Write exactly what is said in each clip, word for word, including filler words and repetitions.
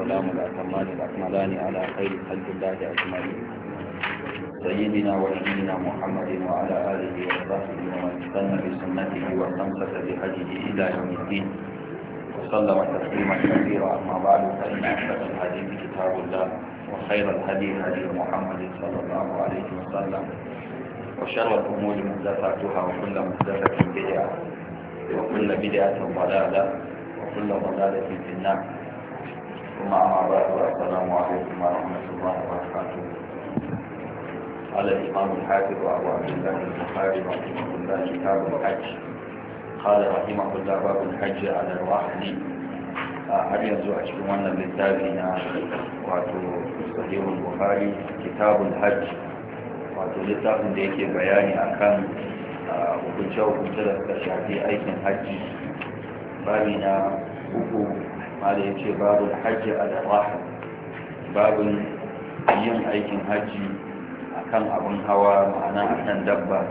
والسلام الأتمان الأكملان على خير خلق الله أجمعين سيدنا ونبينا محمد وعلى آله وصحبه ومن استنى بسنته واستمسك بهديه إلى يوم الدين وسلم تسليما كثيرا. أما بعد فإن أحسن الحديث كتاب الله وخير الهدي هدي محمد صلى الله عليه وسلم وشر الأمور محدثاتها وكل محدثة بدعة وكل بدعة ضلالة وكل ضلالة في النار. ثم أما بعد السلام عليكم ورحمة الله وبركاته. قال الإمام الحافظ أبو عبد الله البخاري رحمه الله كتاب الحج. قال رحمه الله باب الحج على الرحل. هل ينزو أشكي وانا بالتابعين واتو صحيح البخاري كتاب الحج wato littafin da yake bayani akan hukunce-hukunce da suka shafi aikin hajji. babi na uku mala ya ce babu hajji a daraha, babin yin aikin hajji akan abin hawa, ma'ana akan dabba.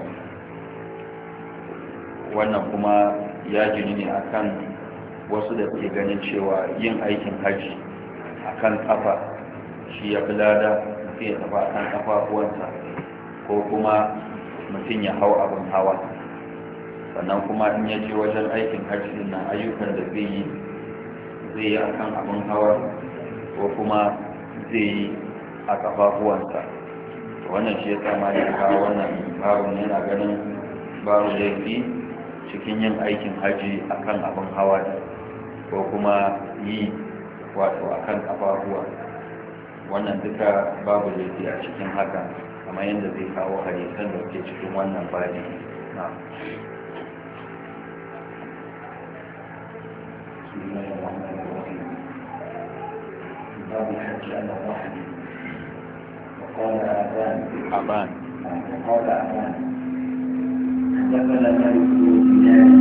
wannan kuma ya jini ne akan wasu da suke ganin cewa yin aikin hajji akan kafa shi ya fi lada, mutum ya tafi akan kafafuwansa ko kuma mutum ya hau abin hawa. sannan kuma in ya je wajen aikin hajji na ayyukan da zai yi zai yi a kan abin hawa ko kuma zai yi a kafafuwansa. wannan shi ya sama da kawo wannan barun yana ganin barun laifi cikin yin aikin hajji a kan abin hawa ko kuma yi wato a kan kafafuwa. wannan duka babu laifi a cikin haka, kamar yadda zai kawo hadisan da ke cikin wannan babi. na باب الحج على الرحل. وقال أبان أبان وقال أبان حدثنا مالك بن دينار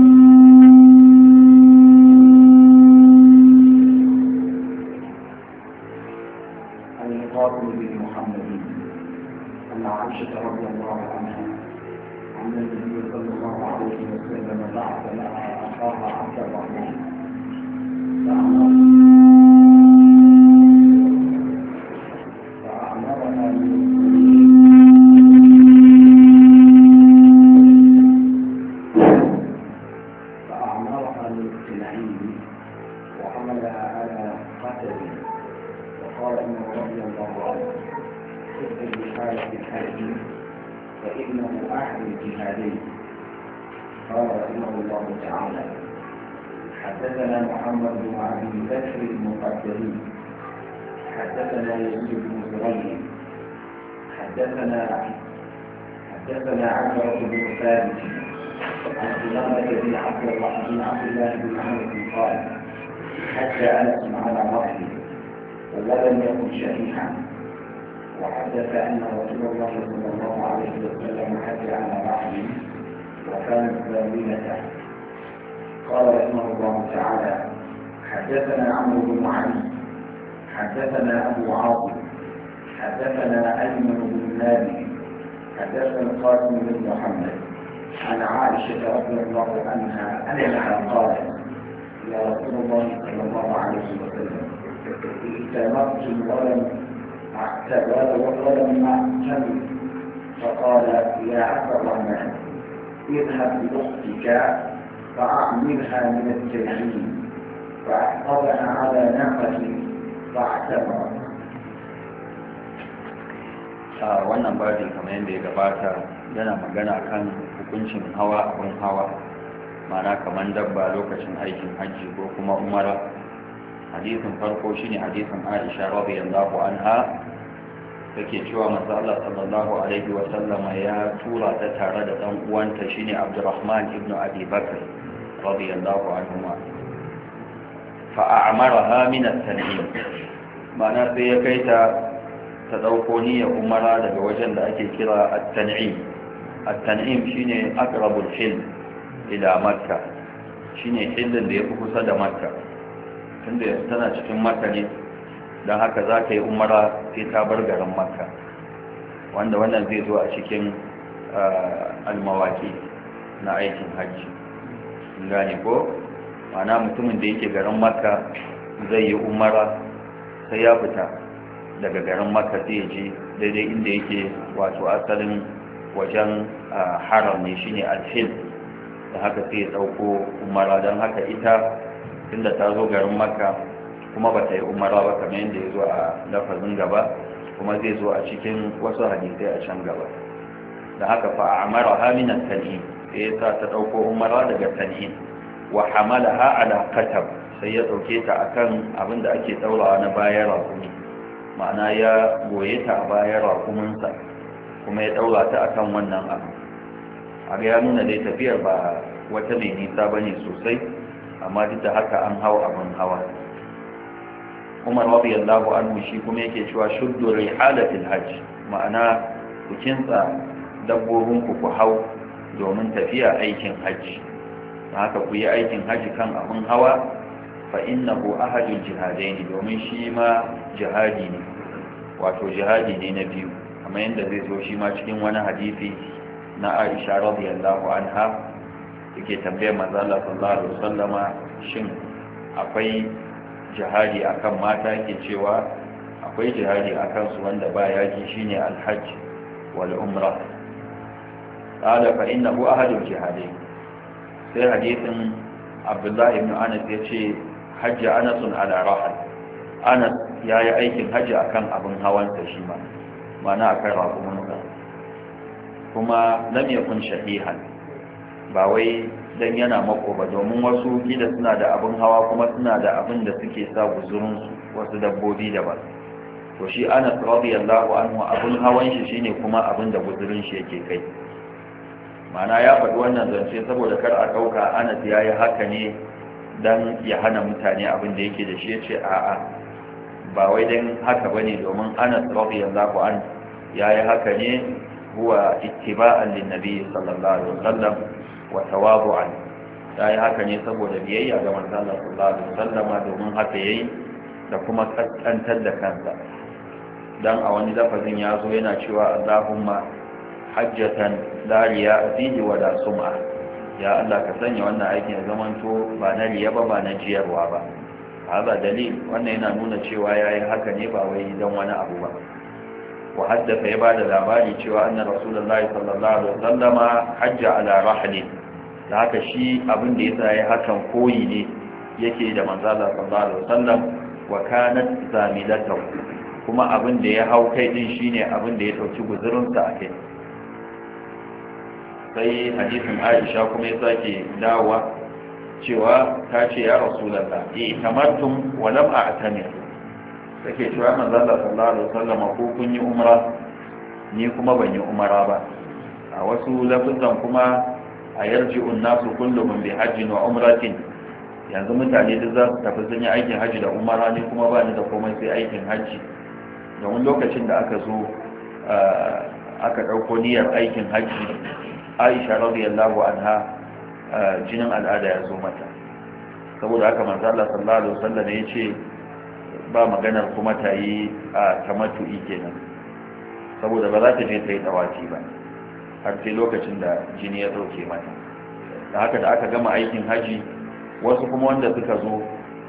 عن القاسم بن محمد أن عائشة رضي الله عنها أن النبي صلى الله عليه وسلم بعث لها أخاها عبد الرحمن فأعمرها فأعمرها للقناعين وحملها على قتل. وقال إنه رضي الله عنه خذ بحالة الحج فإنه أحد الجهادين. قال رحمه الله تعالى حدثنا محمد بن أبي بكر المقدري حدثنا يزيد بن زريع حدثنا حدثنا عمرو بن ثابت عن سلامة بن عبد الله بن عبد الله بن عمرو قال حج أنس على رحله ولم يكن شريحا. وحدث أن رسول الله صلى الله عليه وسلم حج على رحله وكانت ذليلته. قال رحمه الله تعالى حدثنا عمرو بن علي حدثنا أبو عاصم حدثنا أيمن بن نابي حدثنا القاسم بن محمد عن عائشة رضي الله عنها أنها قالت يا رسول الله صلى الله عليه وسلم ائتمرت ولم ولم أعتمر. فقال يا عبد الرحمن اذهب بأختك فأعملها من التنعيم فأحفظها على ناقتي فاعتبر. wannan babi kamar yadda ya gabata yana magana kan hukuncin hawa abin hawa, mana kamar dabba lokacin aikin hajji ko kuma umara. hadisin farko shine hadisin Aisha radiyallahu anha take cewa manzo Allah sallallahu alaihi wa sallama ya tura ta tare da dan uwanta shine Abdurrahman ibn Abi Bakr radiyallahu anhuma fa a'maraha min at-tan'im, ma'ana sai ya kai ta ta dauko niyyar umara daga wajen da ake kira at-tan'im. at-tan'im shine aqrabul hil ila makka, shine hillin da yafi kusa da makka, tunda tana cikin makka ne, don haka za ka yi umara sai ta bar garin makka, wanda wannan zai zo a cikin almawaki na aikin hajji. gane ko? mana mutumin da yake garin makka zai yi umara sai ya fita daga garin makka sai ya je daidai inda yake wato asalin wajen haram ne shine al-hil da haka sai ya dauko umara don haka ita tunda ta zo garin makka kuma ba ta yi umara ba kamar yadda ya zo a lafazin gaba kuma zai zo a cikin wasu hadisai a can gaba da haka fa amara haminan tan'in sai ya sa ta dauko umara daga tan'in wa hamalaha ala qatab sai ya dauke ta akan abin da ake daurawa na bayan rakumi ma'ana ya goye ta a bayan rakuminsa kuma ya daura ta akan wannan abu a ga ya nuna dai tafiyar ba wata mai nisa bane sosai amma duk da haka an hau abin hawa Umar radiyallahu anhu shi kuma yake cewa shuddu rihalatil hajj ma'ana ku kintsa dabbobin ku ku hau domin tafiya aikin hajji haka ku yi aikin hajji kan abin hawa fa innahu ahadul jihadaini domin shi ma jihadi ne wato jihadi ne na biyu kamar yadda zai zo shi ma cikin wani hadisi na Aisha radiyallahu anha yake tambayar manzo Allah sallallahu alaihi wasallama shin akwai jihadi akan mata yake cewa akwai jihadi akan su wanda ba yaki shine al-hajj wal umrah qala fa innahu ahadul jihadain sai hadisin Abdullah ibn Anas yace hajji Anasun ala rahal Anas yayi aikin haji akan abin hawansa shi ma mana akan raƙuminsa kuma lam yakun shahihan ba wai dan yana mako ba domin wasu gida suna da abin hawa kuma suna da abin da suke sa guzurin su wasu dabbobi daban to shi Anas radiyallahu anhu abin hawan shi shine kuma abin da guzurin shi yake kai mana ya faɗi wannan zance saboda kar a ɗauka Anas yayi haka ne dan ya hana mutane abin da yake da shi yace a'a ba wai dan haka bane domin Anas radiyallahu anhu yayi haka ne huwa ittiba'an lin-nabi sallallahu alaihi wasallam wa tawadu'an yayi haka ne saboda biyayya ga manzon Allah sallallahu alaihi wasallama domin haka yayi da kuma kaskantar da kansa dan a wani lafazin ya zo yana cewa Allahumma hajjatan la riya fihi wa la sum'a ya Allah ka sanya wannan aikin ya zamanto ba na riya ba ba na jiyarwa ba haka dalil wannan yana nuna cewa yayin haka ne ba wai dan wani abu ba wa haddatha ya bada labari cewa anna rasulullahi sallallahu alaihi wasallama hajja ala rahli da haka shi abin da yasa yayi hakan koyi ne yake da manzo Allah sallallahu alaihi wasallam wa kanat zamilatahu kuma abin da ya hau kai din shine abin da ya dauki guzurin sa akai sai hadisin Aisha kuma ya sake dawowa cewa ta ce ya Rasulullah eh tamattum wa lam a'tamir take cewa manzo Allah sallallahu alaihi wasallam ko kun yi umra ni kuma ban yi umra ba a wasu lafazan kuma a yarji'un nasu kulluhum bi hajjin wa umratin yanzu mutane duk za su tafi sun yi aikin haji da umra ni kuma ba ni da komai sai aikin haji domin lokacin da aka zo aka dauko niyyar aikin haji Aisha radiyallahu anha jinin al'ada ya zo mata saboda haka manzo Allah sallallahu alaihi wasallam ya ce ba maganar kuma ta yi a tamattu'i kenan saboda ba za ta je ta yi tawafi ba har sai lokacin da jini ya dauke mata da haka da aka gama aikin haji wasu kuma wanda suka zo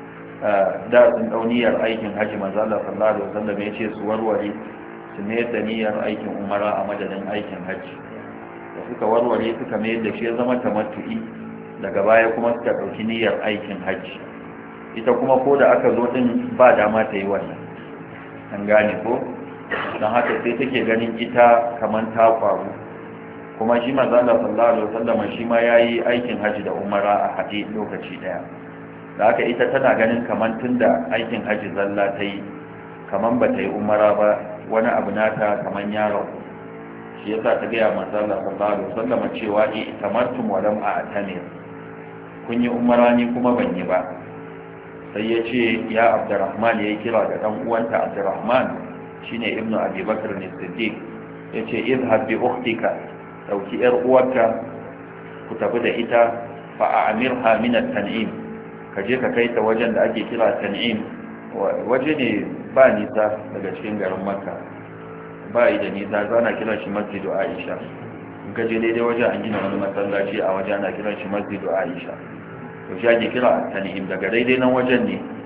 da sun dauniyar aikin haji manzo Allah sallallahu alaihi wasallam ya ce su warware su ne da niyyar aikin umara a madadin aikin haji da suka warware suka mayar da shi ya zama tamattu'i daga baya kuma suka ɗauki niyyar aikin hajji ita kuma ko da aka zo din ba dama ta yi wannan an gane ko don haka sai take ganin ita kamar ta faru kuma shi manzo Allah sallallahu alaihi wasallam shi ma yayi aikin hajji da umara a haɗe lokaci daya da haka ita tana ganin kamar tunda aikin hajji zalla ta yi kamar ba ta yi umara ba wani abu nata kamar yaro shi yasa ta gaya manzo Allah sallallahu alaihi wasallam cewa ni tamattum wa lam a'tamir kun yi umara ni kuma ban yi ba sai ya ce ya Abdurrahman yayi kira ga dan uwanta Abdurrahman shine ibnu Abi Bakr as-Siddiq yace izhab bi ukhtika dauki yar uwarka ku tafi da ita fa a'mirha min at-tan'im kaje ka kai ta wajen da ake kira tan'im waje ne ba nisa daga cikin garin Makka ba yi da nisa zana kiran shi masjidu Aisha in ka je daidai waje an gina wani masallaci a waje ana kiran shi masjidu Aisha to shi ake kira at-tan'im daga daidai nan wajen ne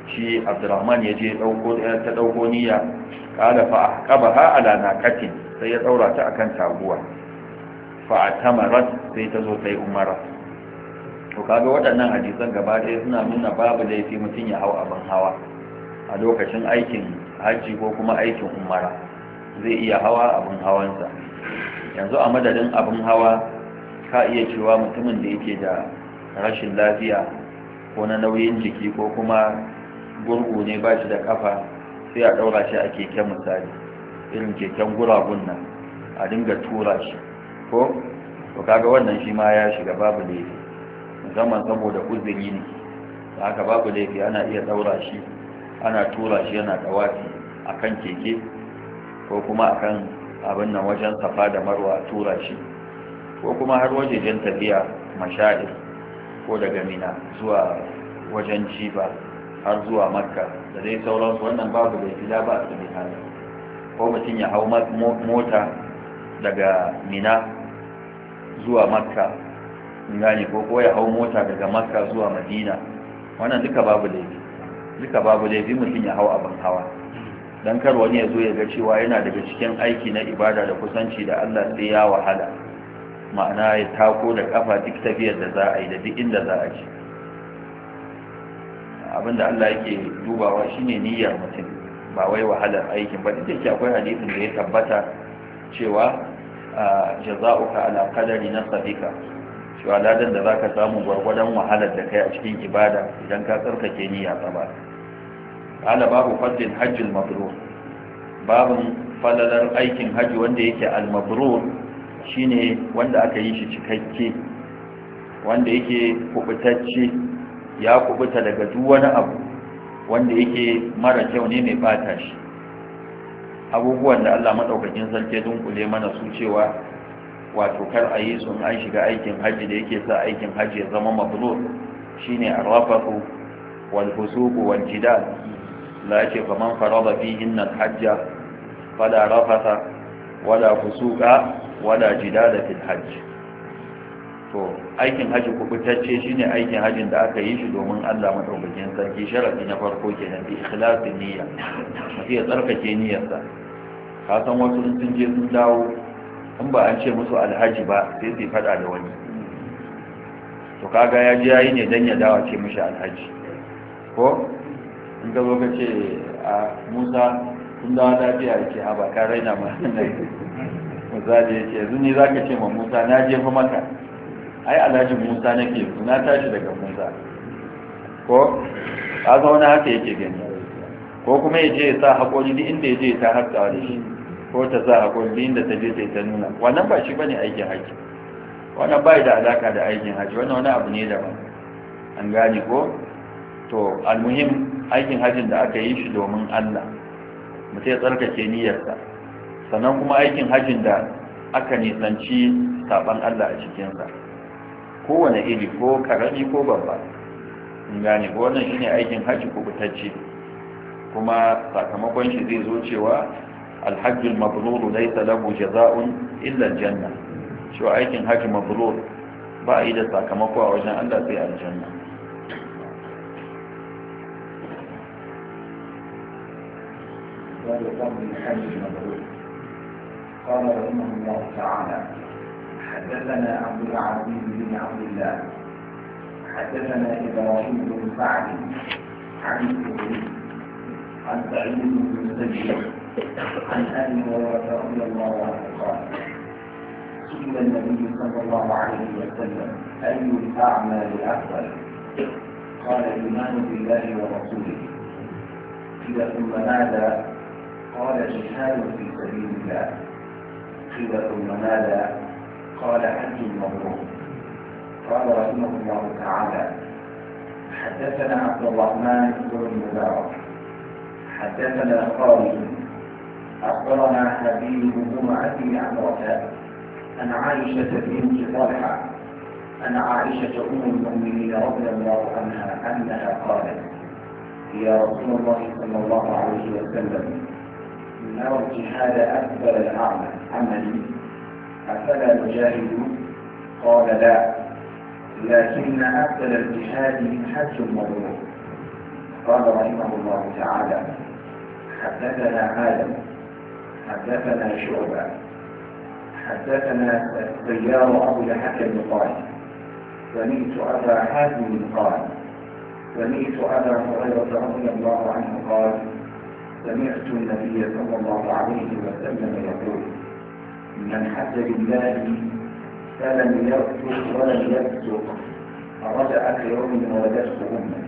shi Abdurrahman ya je ta ɗauko niyya ƙala fa ƙaba ha ala naqatin sai ya ɗaura ta akan taguwa fa atamarat sai ta zo ta yi umara. to kaga waɗannan hadisan gaba ɗaya suna nuna babu laifi mutum ya hau abin hawa a lokacin aikin hajji ko kuma aikin umara, zai iya hawa abin hawansa. yanzu a madadin abin hawa ka iya cewa mutumin da yake da rashin lafiya ko na nauyin jiki ko kuma gurgu ne ba shi da kafa, sai a ɗaura shi a keken misali irin keken guragun nan a dinga tura shi ko to kaga wannan shi ma ya shiga babu laifi, musamman saboda uzuri ne haka babu laifi ana iya ɗaura shi ana tura shi yana dawafi akan keke ko kuma akan abin nan wajen safa da marwa tura shi ko kuma har wajejen tafiya masha'ir ko daga mina zuwa wajen jiba har zuwa makka da dai sauransu, wannan babu da fila ba a tsami hali ko mutum ya hau mota daga mina zuwa makka gane ko ko ya hau mota daga makka zuwa madina, wannan duka babu laifi duka babu laifi mutum ya hau abin hawa don kar wani ya zo ya ga cewa yana daga cikin aiki na ibada da kusanci da Allah sai ya wahala, ma'ana ya tako da kafa duk tafiyar da za a yi da duk inda za a ci. Abinda Allah yake dubawa shine niyyar mutum ba wai wahalar aikin ba. Duk da akwai hadisin da ya tabbata cewa jaza'uka ala qadari nasabika, cewa ladan da zaka samu gwargwadon wahalar da kai a cikin ibada idan ka tsarkake niyya tsaba. Ala babu fadlin hajjil mabrur, babun falalar aikin haji wanda yake al-mabrur shine wanda aka yi shi cikakke, wanda yake kubutacce, ya kubuta daga duk wani abu wanda yake mara kyau ne mai bata shi. Abubuwan da Allah madaukakin sarki dunkule mana su cewa wato kar a yi sun an shiga aikin haji da yake sa aikin haji ya zama mabrur shine arrafatu wal fusuq wal jidal. la yake faman farada fihinna al-hajja fala rafata wala fusuqa wala jidala fil hajj. to aikin haji kubutacce shine aikin hajin da aka yi shi domin Allah madaukakin sarki. sharadi na farko kenan bi ikhlasin niyya, mutum ya tsarkake niyyarsa. ka san wasu sun je sun dawo in ba an ce musu alhaji ba sai su fada da wani, to kaga ya ji yayi ne dan ya dawo ce mishi alhaji. ko in ka zo ka ce a Musa sun dawo lafiya ya ce ha ba ka raina ma misali ya ce yanzu ni za ka ce ma Musa na jefa maka, ai alhajin Musa nake yanzu na tashi daga Musa. ko ka zauna haka yake gani, ko kuma ya je ya sa haƙori duk inda ya je ta haskawa da shi, ko ta sa haƙori duk inda ta je ta ta nuna. wannan ba shi bane aikin haji, wannan bai da alaka da aikin haji, wannan wani abu ne daban. an gane ko? to almuhim aikin hajjin da aka yi shi domin Allah, mutum ya tsarkake niyyarsa. sannan kuma aikin hajjin da aka nisanci saban Allah a cikinsa, kowane iri, ko karami ko babba. in gane ko? wannan shine aikin hajji kubutacce, kuma sakamakon shi zai zo cewa alhajjul mabrur laysa lahu jazaa'un illa aljanna, cewa aikin hajji mabrur ba yi da sakamako a wajen Allah sai aljanna. قال رحمه الله تعالى: حدثنا عبد العزيز بن عبد الله حدثنا ابراهيم بن سعد عن الزهري عن سعيد بن المسيب عن ابي هريره رضي الله عنه قال: سئل النبي صلى الله عليه وسلم: اي الاعمال افضل؟ قال: الايمان بالله ورسوله. قيل: ثم ماذا؟ قال: جهاد في سبيل الله. قيل: ثم ماذا؟ قال: حج مبرور. قال رحمه الله تعالى: حدثنا عبد الرحمن بن المبارك حدثنا خالد اخبرنا حبيب بن ابي عمرة عن عائشه بنت طلحه عن عائشه ام المؤمنين رضي الله عنها انها قالت: يا رسول الله صلى الله عليه وسلم، نرى الجهاد أكبر الأعمال عملي، أفلا نجاهد؟ قال: لا، لكن أفضل الجهاد حج مبرور. قال رحمه الله تعالى: حدثنا آدم حدثنا شعبة حدثنا السيار أبو الحكم قال: سمعت أبا حازم قال: سمعت أبا هريرة رضي الله عنه قال: سمعت النبي صلى الله عليه وسلم يقول: من حج لله فلم يرفث ولم يفسق رجع كيوم ولدته أمه.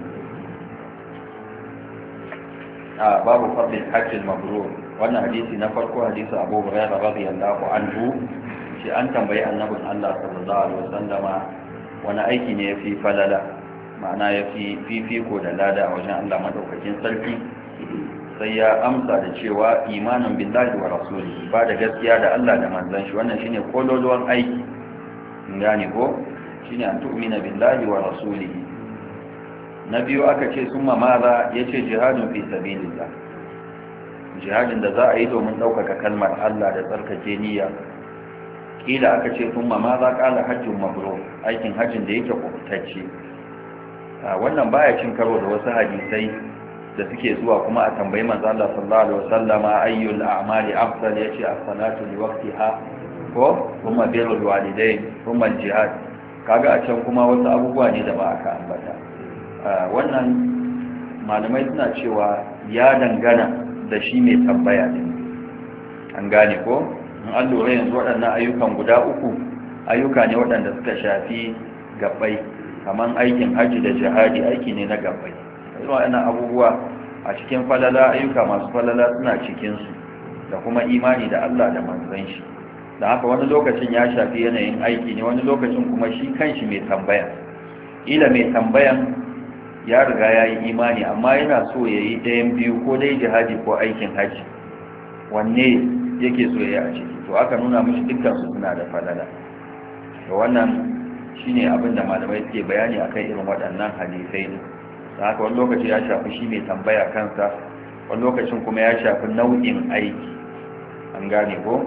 آه باب فضل الحج المبرور. وانا حديثي نفرق حديث أبو هريرة رضي الله عنه شيء أن تنبيه النبي الله صلى الله عليه وسلم وانا أيكي نيفي فللا معناه يفي في في كود لا دا وجن الله مدوكين سلفي sai ya amsa da cewa imanin billahi wa rasuli ba da gaskiya da Allah da manzon shi wannan shine kololuwan aiki gane ko shine an tu'mina billahi wa rasulihi. Na biyu aka ce summa maza yace jihadun fi sabilillah, jihadin da za a yi domin daukaka kalmar Allah da tsarkake niyya. Kila aka ce summa maza qala hajjun mabrur, aikin hajjin da yake kubutacce. Wannan baya cin karo da wasu hadisai da suke zuwa kuma a tambayi manzo Allah sallallahu alaihi wasallama ayyul a'mali afdal, yace as-salatu li waqtiha ko kuma birrul walidain kuma jihad. Kaga a can kuma wasu abubuwa ne da ba aka ambata. Wannan malamai suna cewa ya dangana da shi mai tambaya din, an gane ko in an lura yanzu waɗannan ayyukan guda uku ayyuka ne waɗanda suka shafi gabbai, kaman aikin hajji da jihadi aiki ne na gabbai. Waɗannan abubuwa a cikin falala, ayyuka masu falala suna cikinsu, da kuma imani da Allah da manzon shi. Da haka wani lokacin ya shafi yanayin aiki ne, wani lokacin kuma shi kanshi mai tambaya ila mai tambayan ya riga ya yi imani amma yana so ya yi ɗayan biyu, ko dai jihadi ko aikin hajji, wanne yake so ya yi a ciki, to aka nuna mashi dukkansu suna da falala. da wannan shine abin da malamai suke bayani akan irin waɗannan hadisai ne. Da haka wani lokaci ya shafi shi mai tambaya kansa, wani lokacin kuma ya shafi nau'in aiki, an gane ko.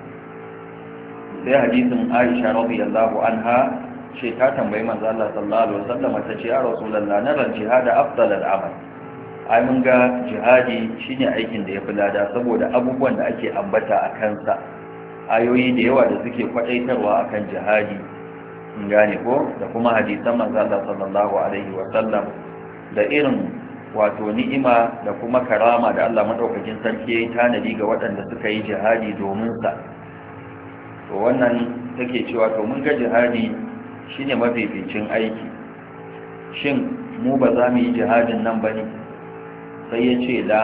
sai hadisin Aisha radiyallahu anha ce ta tambayi manzo Allah sallallahu alaihi wasallam ta ce ya rasulullah nara jihad afdal al-amal, ai mun ga jihadi shine aikin da yafi lada saboda abubuwan da ake ambata a kansa, ayoyi da yawa da suke kwadaitarwa akan jihadi, in gane ko, da kuma hadisan manzo Allah sallallahu alaihi wasallam da irin wato ni'ima da kuma karama da Allah madaukakin sarki ya yi tanadi ga waɗanda suka yi jihadi domin sa. To wannan take cewa to mun ga jihadi shine mafificin aiki, shin mu ba za mu yi jihadin nan bane? Sai ya ce la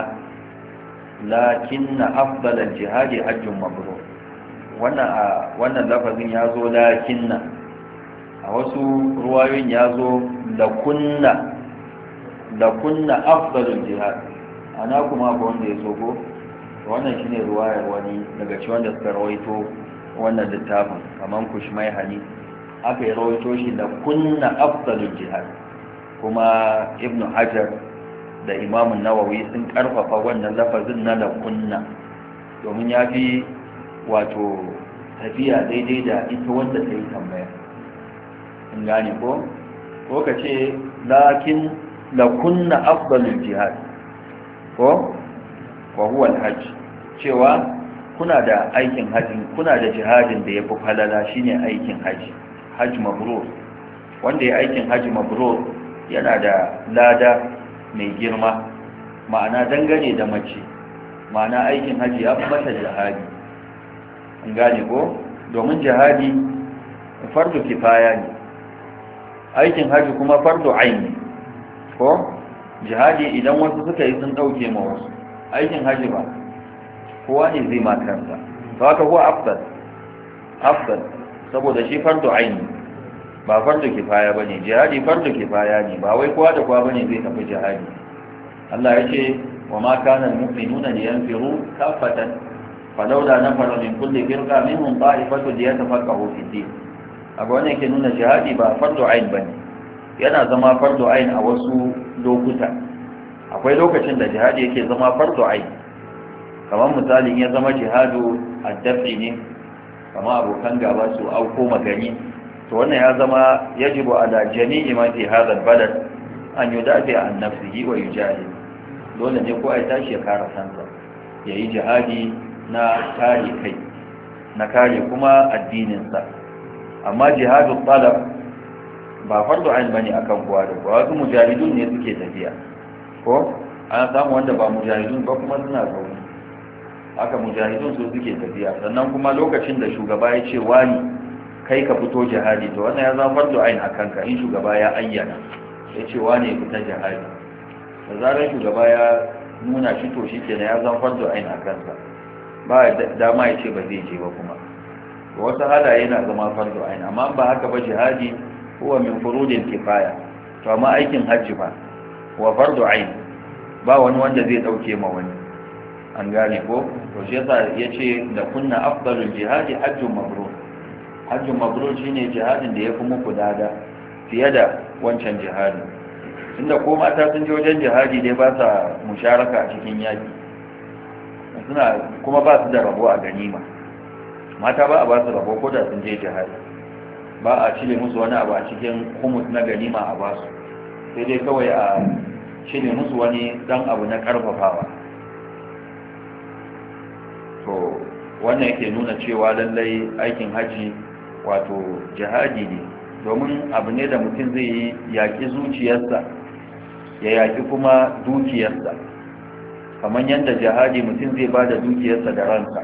lakinna afdalal jihadi hajjun mabrur. wannan a wannan lafazin ya zo lakinna, a wasu ruwayoyin ya zo la kunna la kunna afdalul jihad, ana kuma ba wanda ya so ko wannan shine ruwayar wani daga cikin wanda suka rawaito wannan littafin kaman kushmai hani aka yi rawaito shi da kunna afdalul jihad. Kuma ibnu hajar da imamun nawawi sun karfafa wannan lafazin na la kunna domin ya fi wato tafiya daidai da ita wanda ta yi tambaya, in gane ko ko ka ce lakin la kunna afdalul jihad ko wa huwa al-hajj, cewa kuna da aikin haji, kuna da jihadin da yafi falala shine aikin haji, hajj mabrur. Wanda ya aikin haji mabrur yana da lada mai girma, ma'ana dangane da mace, ma'ana aikin haji ya fi mata jihadi, an gane ko, domin jihadi fardu kifaya ne, aikin haji kuma fardu aini ko. Jihadi idan wasu suka yi sun dauke ma wasu, aikin haji ba kowa ne zai makansa, ba ka kuwa afdal afdal saboda shi fardu aini ba fardu kifaya bane. Jihadi fardu kifaya ne, ba wai kowa da kowa bane zai tafi jihadi. Allah ya ce wa ma kana al-mu'minuna liyanfiru kaffatan falawla nafara min kulli firqa minhum ta'ifatu liyatafaqahu fi din. Aga wannan yake nuna jihadi ba fardu ain bane, yana zama fardu ain a wasu lokuta. Akwai lokacin da jihadi yake zama fardu ain, kamar misalin ya zama jihadu addafi ne, kamar abokan gaba su auko magani, to wannan ya zama yajibu ala jami'i ma fi hadha albalad an yudafi an nafsihi wa yujahid dole ne ko ai tashi ya kare kansa yayi jihadi na kare kai na kare kuma addinin sa amma jihadul talab ba fardu ain bane akan kowa da kowa wasu mujahidun ne suke tafiya ko an samu wanda ba mujahidun ba kuma suna zaune haka mujahidun su suke tafiya sannan kuma lokacin da shugaba ya ce wani kai ka fito jihadi to wannan ya zama fardu ain akan ka in shugaba ya ayyana ya ce wani ya fita jihadi da zarar shugaba ya nuna shi to shi kenan ya zama fardu ain akan sa ba dama ya ce ba zai je ba kuma wasu halaye na zama fardu ain amma ba haka ba jihadi huwa min furudil kifaya to amma aikin hajji ba wa fardu ain ba wani wanda zai dauke ma wani an gane ko to shi yasa yace da kunna afdalul jihadi hajjun mabrur hajjun mabrur shine jihadin da yafi muku dada fiye da wancan jihadi inda ko mata sun je wajen jihadi dai ba sa musharaka a cikin yaki suna kuma ba su da rabo a ganima mata ba a ba su rabo ko da sun je jihadi ba a cire musu wani abu a cikin kumus na ganima a ba su sai dai kawai a cire musu wani dan abu na karfafawa to wannan yake nuna cewa lallai aikin haji wato jihadi ne domin abu ne da mutum zai yi yaƙi zuciyarsa ya yaƙi kuma dukiyarsa kamar yadda jihadi mutum zai ba da dukiyarsa da ransa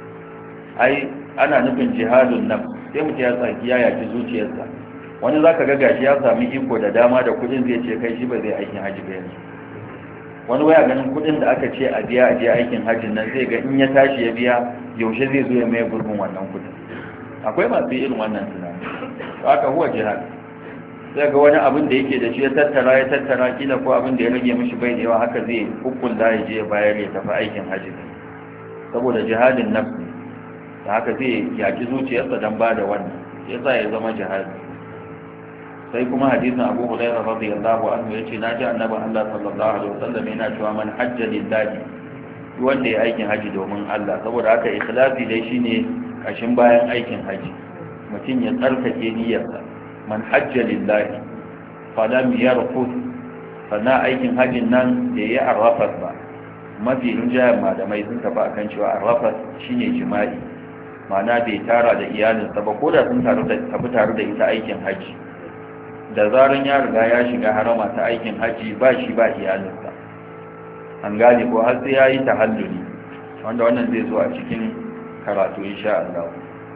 ai ana nufin jihadun nan sai mutum ya tsaki ya yaƙi zuciyarsa wani za ka ga gashi ya sami iko da dama da kudin zai ce kai shi ba zai aikin haji ba yanzu wani waya ganin kudin da aka ce a biya a je aikin hajjin nan zai ga in ya tashi ya biya yaushe zai zo ya mai gurbin wannan kudin akwai masu irin wannan tunani haka huwa jihad sai ga wani abin da yake da shi ya tattara ya tattara kila ko abin da ya rage mishi bai da yawa haka zai hukunta ya je bayar ya tafi aikin hajji saboda jihadin nafsi da haka zai yaki zuciyarsa don ba da wannan yasa ya zama jihadi sai kuma hadisin Abu Hurairah radiyallahu anhu yace naji annabi Allah sallallahu alaihi wasallam yana cewa man hajja lillahi wanda ya aikin haji domin Allah saboda haka ikhlasi dai shine kashin bayan aikin haji mutum ya tsarkake niyyarsa man hajja lillahi falam yarfus sana aikin hajin nan da ya arrafas ba mafi rinjayen malamai sun tafi akan cewa arrafas shine jima'i ma'ana bai tara da iyalinsa ba ko da sun tafi tare da ita aikin haji da zaran ya riga ya shiga harama ta aikin haji ba shi ba iyalinsa an gane ko har sai ya yi tahalluli wanda wannan zai zo a cikin karatu insha Allah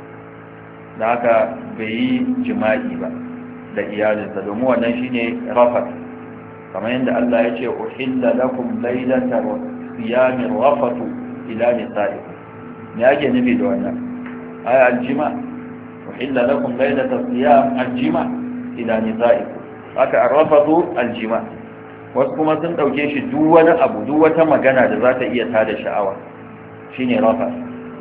da haka bai yi jima'i ba da iyalinsa domin wannan shine rafat kamar yadda Allah ya ce uhilla lakum laylata siyami rafatu ila nisaikum me yake nufi da wannan ay aljima uhilla lakum laylata siyam aljima ila nisaikum haka arrafatu aljima wasu kuma sun dauke shi duk wani abu duk wata magana da za ta iya tada sha'awa shine rafat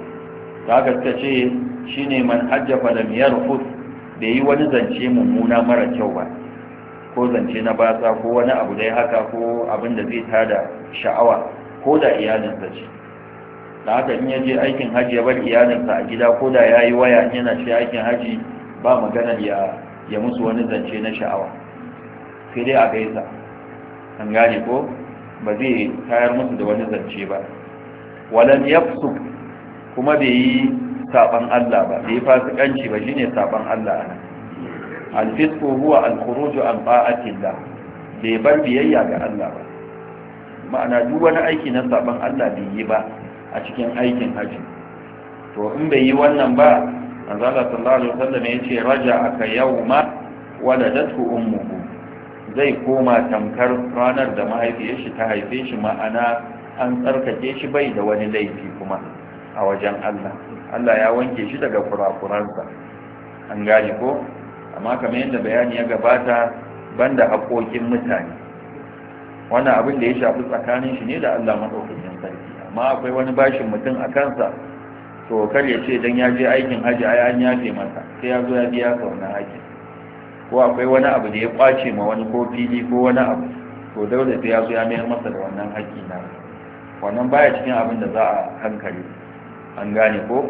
haka suka ce shine man hajja falam yarfut bai yi wani zance mummuna mara kyau ba ko zance na batsa ko wani abu dai haka ko abin da zai tada sha'awa ko da iyalinsa ce da haka in yaje aikin haji ya bar iyalinsa a gida ko da yayi waya in yana ce aikin haji ba maganar ya ya musu wani zance na sha'awa sai dai a gaisa an gane ko ba zai tayar musu da wani zance ba walam yafsuk kuma bai yi saban Allah ba bai yi fasikanci ba shine saban Allah ana al-fisqu huwa al-khuruj an ta'atillah bai bar biyayya ga Allah ba ma'ana duk wani aiki na saban Allah bai yi ba a cikin aikin haji to in bai yi wannan ba manzo Allah sallallahu alaihi wasallam yace raja'aka yawma waladatu ummuhu zai koma tamkar ranar da mahaifiyar shi ta haife shi ma'ana an tsarkake shi bai da wani laifi kuma a wajen Allah Allah ya wanke shi daga kurakuransa an gane ko amma kamar yadda bayani ya gabata banda haƙoƙin mutane wannan abin da ya shafi tsakanin shi ne da Allah madaukakin sarki amma akwai wani bashin mutum a kansa to kar ya ce dan ya je aikin haji ai an yafe masa sai ya zo ya biya sa wannan haji ko akwai wani abu da ya kwace ma wani ko fili ko wani abu to dole sai ya zo ya mayar masa da wannan haƙi na wannan baya cikin abin da za a hankali an gane ko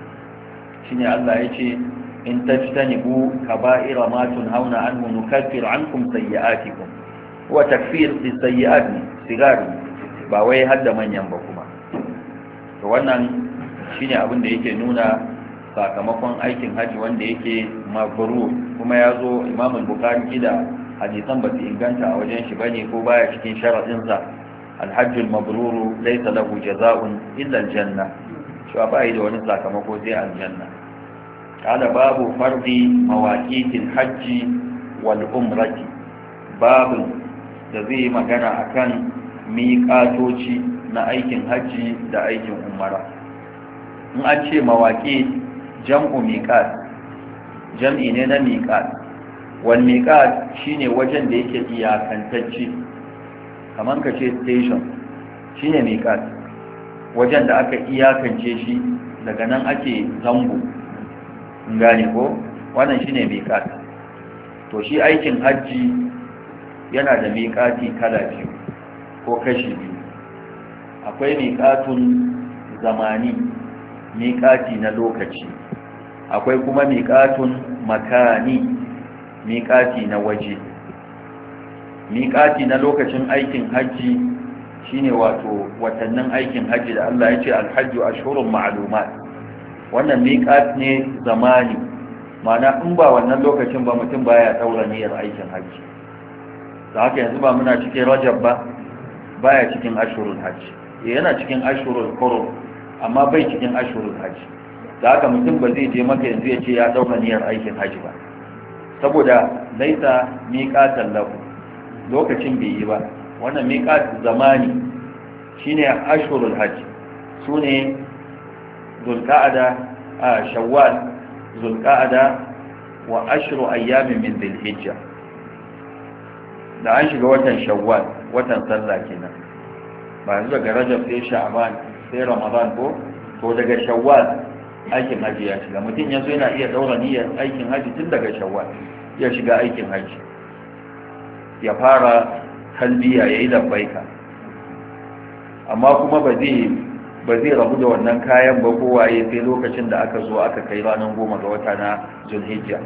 shine Allah ya ce in tajtanibu kaba'ira ma tunhauna anhu nukaffir ankum sayyi'atikum wa takfir lisayyi'at sigari ba wai hadda manyan ba kuma. To wannan shine abin da yake nuna sakamakon aikin haji wanda yake mabrur, kuma yazo Imam al-Bukhari da hadisan ba su inganta a wajen shi bane ko baya cikin sharadin sa. al-hajj al-mabrur laysa lahu jazaa'un illa al-janna, shi ba yi da wani sakamako sai al-janna. Kada babu fardi mawaqitil hajji wal umrati, babu da zai magana akan miƙatoci na aikin hajji da aikin umara. In an ce mawaƙi jam'u miƙat, jam'i ne na miƙat. Wal miƙat shine wajen da yake iyakantacce, kamar ka ce station shine miƙat, wajen da aka iyakance shi daga nan ake zango. In gane ko wannan shine miƙat. To shi aikin hajji yana da miƙati kala biyu ko kashi biyu. Akwai miƙatun zamani, miƙati na lokaci, akwai kuma miƙatun makani, miƙati na waje. Miƙati na lokacin aikin hajji shine wato watannin aikin hajji da Allah ya ce alhajju ashhurun ma'lumat. Wannan miƙat ne zamani, ma'ana in ba wannan lokacin ba mutum baya daura niyyar aikin hajji. Da haka yanzu ba muna cikin Rajab ba, baya cikin ashhurul hajji. Yana cikin ashhurul hurum amma bai cikin ashhurul hajji. Da haka mutum ba zai je maka yanzu ya ce ya dauka niyyar aikin hajji ba, saboda laisa miqatan lahu, lokacin bai yi ba. Wannan miqat zamani shine ashhurul hajji, sune zulqa'ada, a shawwal, zulqa'ada wa ashru ayyamin min dhilhijja. Da an shiga watan shawwal, watan sallah kenan, ba yanzu daga rajab sai sha'ban sai ramadan ko to daga shawwal aikin haji ya shiga. Mutum yanzu yana iya daura niyyar aikin haji tun daga shawwal, ya shiga aikin haji, ya fara talbiya, ya yi labbaika, amma kuma ba zai ba zai rabu da wannan kayan ba ko waye sai lokacin da aka zo aka kai ranar goma ga wata na zulhijja.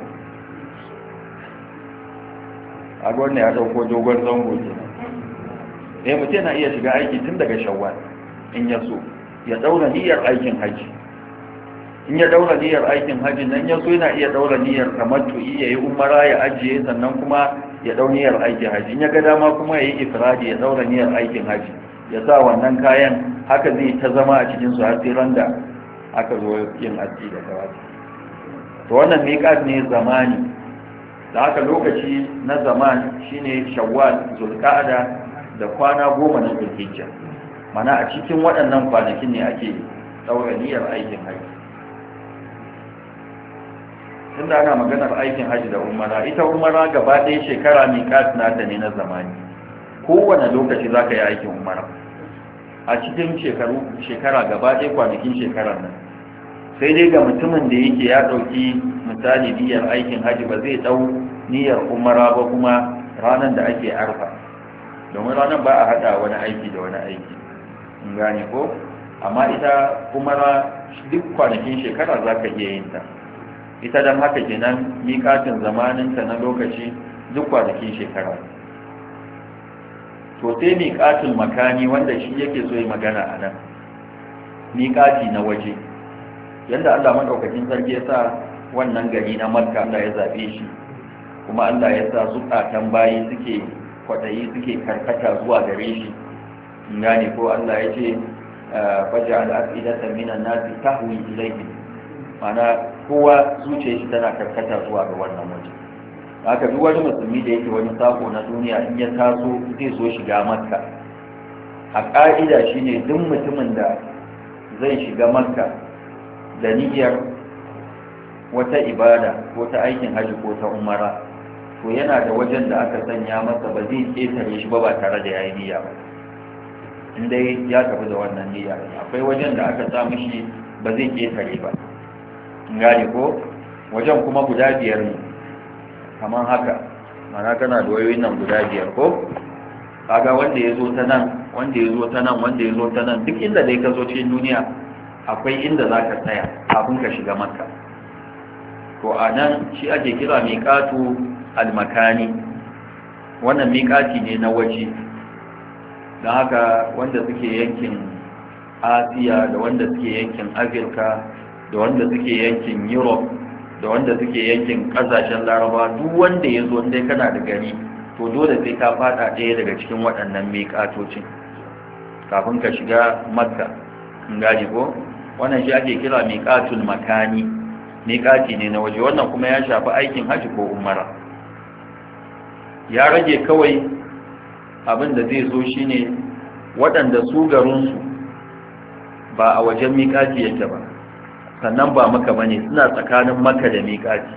a wannan ya dauko dogon zango kenan. eh mutum na iya shiga aiki tun daga shawwal in ya so ya daura niyyar aikin haji. In ya daura niyyar aikin haji nan ya so yana iya daura niyyar tamattu'i, yayi umara ya ajiye, sannan kuma ya daura niyyar aikin haji. In ya ga dama kuma yayi ifradi ya daura niyyar aikin haji, ya sa wannan kayan, haka zai ta zama a cikin su har sai randa aka zo yin aski da tawafi. To wannan miqat ne zamani, da haka lokaci na zaman shine shawwal, zulqa'ada da kwana goma na zulhijja. Mana a cikin waɗannan kwanakin ne ake daura niyyar aikin haji. Tunda ana maganar aikin haji da umara, ita umara gaba ɗaya shekara miqat nata ne na zamani. Kowane lokaci zaka yi aikin umara a cikin shekaru shekara gaba ɗaya kwanakin shekarar nan. Sai dai ga mutumin da yake ya ɗauki misali niyyar aikin haji, ba zai ɗau niyyar umara ba kuma ranar da ake arfa, domin ranar ba a haɗa wani aiki da wani aiki, in gane ko. Amma ita umara duk kwanakin shekara za ka iya yin ta. Ita don haka kenan miƙatin zamaninta na lokaci duk kwanakin shekara. To sai miƙatin makani, wanda shi yake so yi magana a nan, miƙati na waje. Yadda Allah maɗaukakin sarki ya sa wannan gari na Makka, Allah ya zaɓe shi, kuma Allah ya sa zukatan bayi suke kwaɗayi, suke karkata zuwa gare shi. In gane ko Allah ya ce faj'al af'idatan minan nasi tahwi ilayhi, ma'ana kowa zuciyar shi tana karkata zuwa ga wannan waje. Haka duk wani musulmi da yake wani sako na duniya in ya taso zai so shiga Makka, a ƙa'ida shine duk mutumin da zai shiga Makka da niyyar wata ibada ko ta aikin haji ko ta umara, to yana da wajen da aka sanya masa ba zai ƙetare shi ba ba tare da yayi niyya ba. In dai ya tafi da wannan niyya, akwai wajen da aka sa mishi ba zai ƙetare ba. In gane ko wajen kuma guda biyar ne, kamar haka, mana kana da wayoyin nan guda biyar ko, kaga wanda ya zo ta nan, wanda ya zo ta nan, wanda ya zo ta nan, duk inda dai ka zo cikin duniya akwai inda za ka tsaya kafin ka shiga Makka. To a nan shi ake kira miƙatu al-makani. wannan miƙati ne na waje. don haka wanda suke yankin asiya da wanda suke yankin afirka da wanda suke yankin europe da wanda suke yankin ƙasashen laraba duk wanda ya zo dai kana da gari to dole sai ka fada ɗaya daga cikin waɗannan miƙatocin kafin ka shiga makka in gane ko wannan shi ake kira miƙatul makani, miƙati ne na waje. wannan kuma ya shafi aikin hajji ko umara. Ya rage kawai abin da zai zo shine waɗanda su garinsu ba a wajen miƙati yake ba, sannan ba maka bane, suna tsakanin maka da miƙati.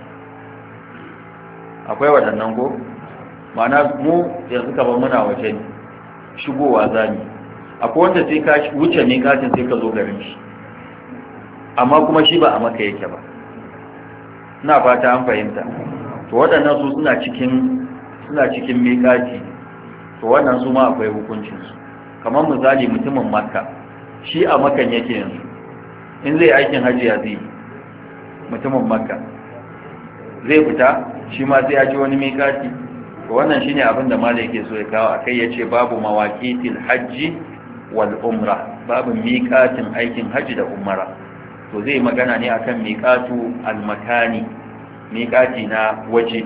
Akwai waɗannan ko? Ma'ana mu yanzu kamar muna waje ne, shigowa zami. Akwai wanda sai ka wuce miƙatin sai ka zo garin shi, amma kuma shi ba a maka yake ba. Ina fata an fahimta. To waɗannan su suna cikin suna cikin miƙati, to wannan su ma akwai hukuncinsu. Kamar misali mutumin makka, shi a makan yake yanzu, in zai aikin hajji ya zai mutumin makka zai fita shi ma sai ya ji wani miƙati. to wannan shine abin da malai yake so ya kawo akai, yace babu mawaqitil hajji wal umra, babu miƙatin aikin hajji da umra. to zai magana ne akan miƙatu al makani, miƙati na waje.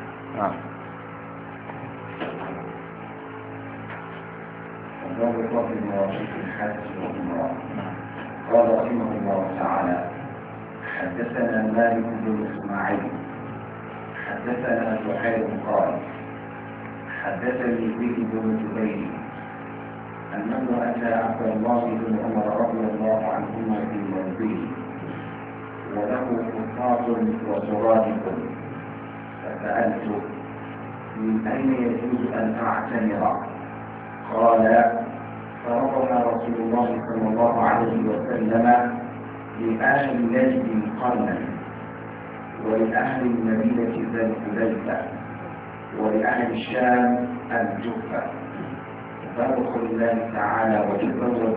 باب فضل مواقيت الحج والعمرة. قال رحمه الله تعالى: حدثنا مالك بن اسماعيل حدثنا زهير قال حدثني زيد بن جبير انه اتى عبد الله بن عمر رضي الله عنهما في منزله وله قصاص وسرادق، فسالته: من اين يجوز ان اعتمر؟ قال: فرضنا رسول الله صلى الله عليه وسلم لأهل نجد قرنا، ولأهل المدينة ذا الحليفة، ولأهل الشام الجحفة. باب قول الله تعالى: وتزودوا.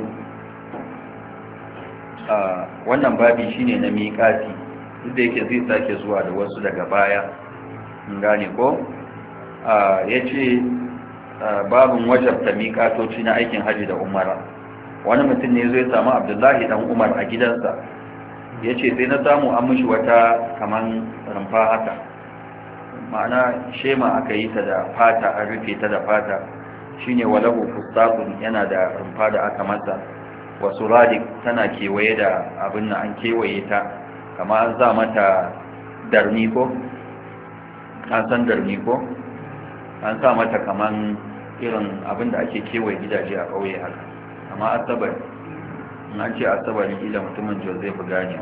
wannan babi shine na miƙati, duk da yake zai sake zuwa da wasu daga baya, gane ko? yace babin wajabta miƙatoci na aikin haji da umara. Wani mutum ne zai samu Abdullahi dan Umar a gidansa, ya ce sai na samu an mishi wata kaman rumfa haka, ma'ana shema aka yi ta da fata, an rufe ta da fata, shine walahu fustaqun, yana da rumfa da aka masa, wasu radik tana kewaye da abin nan, an kewaye ta kama an za mata darni ko an san darni ko an sa mata kaman irin abin da ake kewaye gidaje a ƙauye haka, amma asabari in an ce asabari ila mutumin joseph gani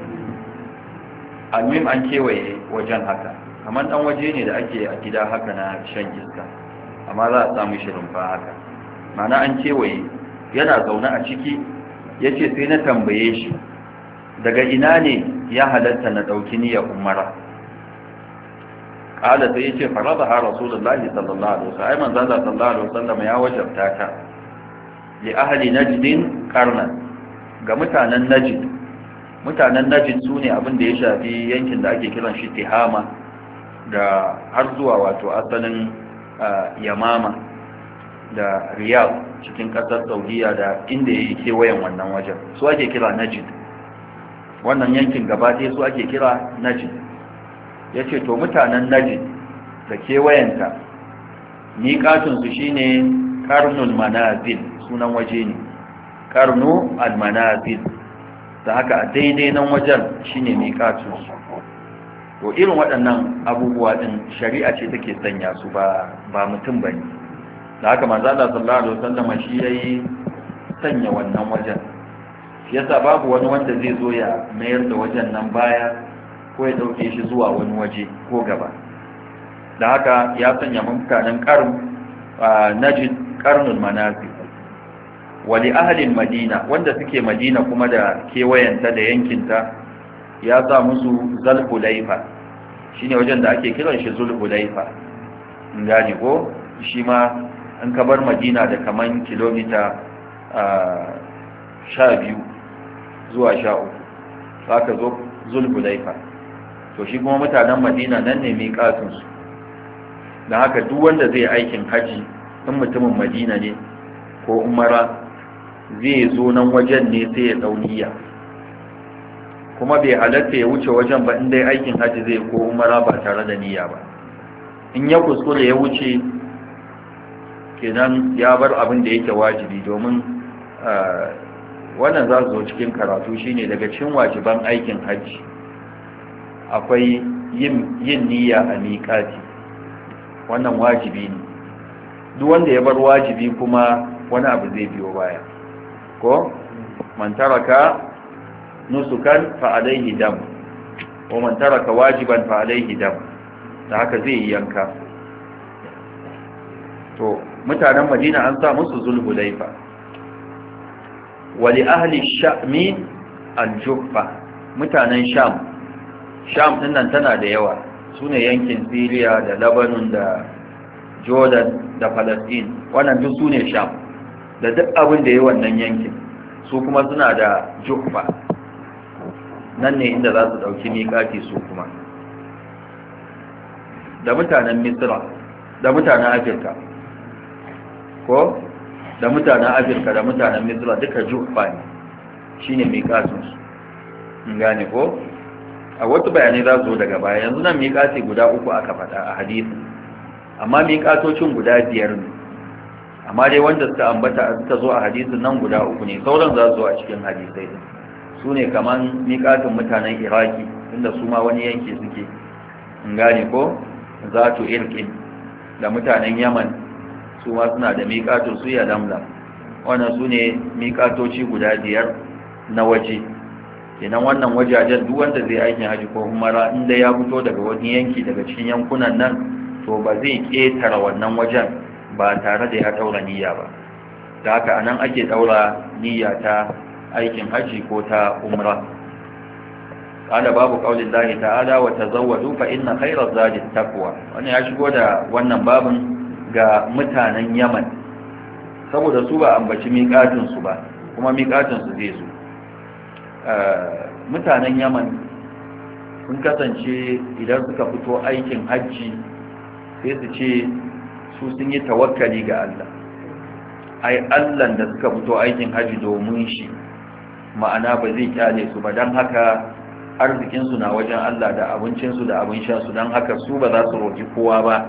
almim an kewaye wajen haka, kamar dan waje ne da ake a gida haka na shan iska, amma za a samu shirin fa haka, mana an kewaye. Yana zaune a ciki, ya ce sai na tambaye shi daga ina ne ya halatta na ɗauki niyyar umara. Ƙala sai ya ce faraba ha rasulullahi sallallahu alaihi wasallam, ai manzon sallallahu alaihi wasallam ya wajabta ta li ahli najdin qarnan, ga mutanen najd. Mutanen najd sune abin da ya shafi yankin da ake kiran shi Tihama da har zuwa wato asalin Yamama da Riyadh cikin kasar Saudiya da inda yake kewayen wannan wajen, su ake kira najd. Wannan yankin gaba ɗaya su ake kira najd. Ya ce to mutanen najid da kewayenta miƙatunsu shi ne karnul manazil, sunan waje ne karnu al-manazil, da haka a daidai nan wajen shi ne miƙatunsu. to irin waɗannan abubuwa ɗin shari'a ce take sanya su, ba ba mutum ba ne. da haka manzo Allah sallallahu alaihi wasallam shi yayi sanya wannan wajen, shi yasa babu wani wanda zai zo ya mayar da wajen nan baya ko ya dauke shi zuwa wani waje ko gaba. da haka ya sanya mutanen qarn najd qarnul manazil. wali ahlil madina, wanda suke madina kuma da kewayenta da yankinta, ya sa musu zulhulaifa, shine wajen da ake kiran shi zulhulaifa, ngani ko shi ma an kabar madina da kaman kilomita sha biyu zuwa sha uku, haka zo zulhulaifa. to shi kuma mutanen madina nan ne miƙatunsu. da haka duk wanda zai aikin haji in mutumin Madina ne ko umara zai zo nan wajen ne sai ya dau niyya, kuma bai halatta ya wuce wajen ba in dai aikin haji zai ko umara ba tare da niyya ba. In ya kuskure ya wuce kenan ya bar abin da yake wajibi, domin wannan za su zo cikin karatu shine daga cikin wajiban aikin haji akwai yin yin niyya a miƙati. Wannan wajibi ne, duk wanda ya bar wajibi kuma wani abu zai biyo baya. Ko man taraka nusukan fa alaihi dam wa man taraka wajiban fa alaihi dam, da haka zai yi yanka. To mutanen Madina an sa musu zulhulaifa. Wa li ahli shami al-juffa, mutanen sham sham din nan tana da yawa, sune yankin Syria da Lebanon da Jordan da Palestine, wannan duk sune sham da duk abin da yayi wannan yankin. Su kuma suna da juffa, nan ne inda za su dauki miƙati. Su kuma da mutanen Misra da mutanen Afirka, ko da mutanen Afirka da mutanen Misra duka juffa ne, shine miƙatinsu. in gane ko a wasu bayanai za su zo daga baya. Yanzu nan miƙati guda uku aka faɗa a hadisi, amma miƙatocin guda biyar ne, amma dai wanda suka ambata suka zo a hadisin nan guda uku ne, sauran za su zo a cikin hadisai din. Su ne kaman miƙatin mutanen Iraki, inda su ma wani yanki suke, in gane ko zatu irkin, da mutanen Yaman su ma suna da miƙatun su ya damla. Wannan su ne miƙatoci guda biyar na waje. Kenan wannan wajajen duk wanda zai aikin haji ko umara inda ya fito daga wani yanki daga cikin yankunan nan, to ba zai ƙetara wannan wajen ba tare da ya daura niyya ba. Da haka anan ake daura niyya ta aikin haji ko ta umra. Qala babu qaulin lahi ta'ala wa tazawwadu fa inna khayra zadi taqwa. Wannan ya shigo da wannan babin ga mutanen Yaman, saboda su ba ambaci miƙatin su ba, kuma miƙatin su zai zo. Mutanen Yaman sun kasance idan suka fito aikin hajji sai su ce su sun yi tawakkali ga Allah. Ai Allah da suka fito aikin hajji domin shi, ma'ana ba zai kyale su ba, don haka arzikinsu na wajen Allah da abincinsu da abin shansu, don haka su ba za su roƙi kowa ba.